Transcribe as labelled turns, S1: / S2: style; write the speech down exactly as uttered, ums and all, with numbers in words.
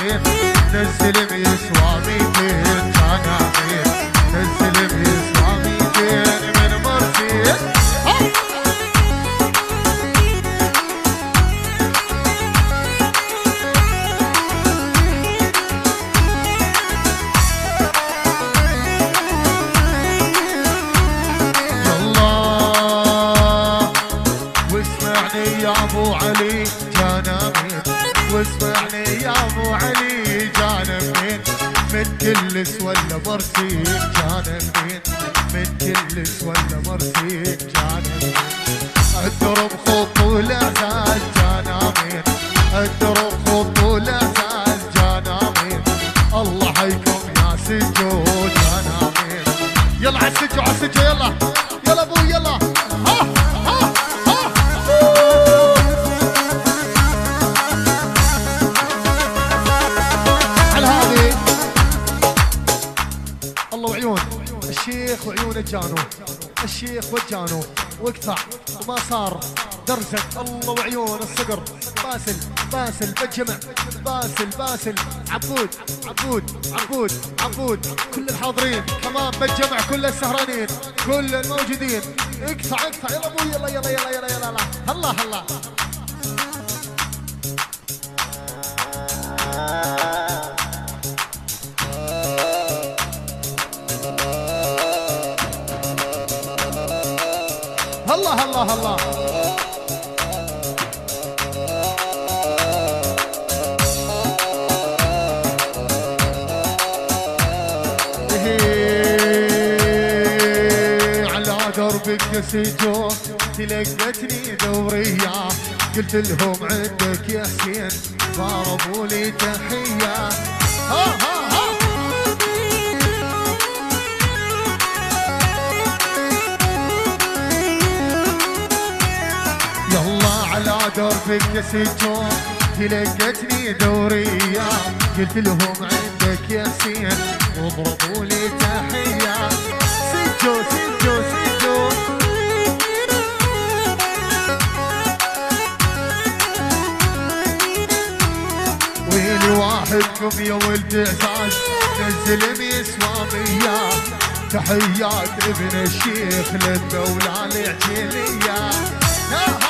S1: ميتين نزل بيسوى ميتين كان امين نزل بيسوى ميتين من مرسين يا ابو علي جان امين واسمعني يا ابو علي جان امين من كلس ولا مرسين جان امين من كلس ولا مرسين جان امين الدرب خط ولا زال جان امين الدرب خط ولا زال جان امين الله حيكم يا سجو جان امين يلا على السجو على السجو يلا يلا ابو يلا ها ها الله وعيون الشيخ وعيون الجانو الشيخ والجانو واقطع وما صار درزك الله وعيون الصقر باسل باسل بالجمع باسل باسل عبود عبود عبود عبود كل الحاضرين كمان بالجمع كل السهرانين كل الموجودين اقطع اقطع يلا ابوي يلا يلا يلا يلا يلا هلا هلا هلا هلا هلا على دربك يا سجو تلقتني دورية قلت لهم عندك يا حسين ضربوا لي تحية ها ها ها يلا على دربك يا سجو تلقتني دورية قلت لهم عندك يا حسين واضربوا لي تحية سجو سجو سجو ويلي واحدكم يا ولد عزاز نزل بيسوى مية تحيات ابن الشيخ للدولة العجيلية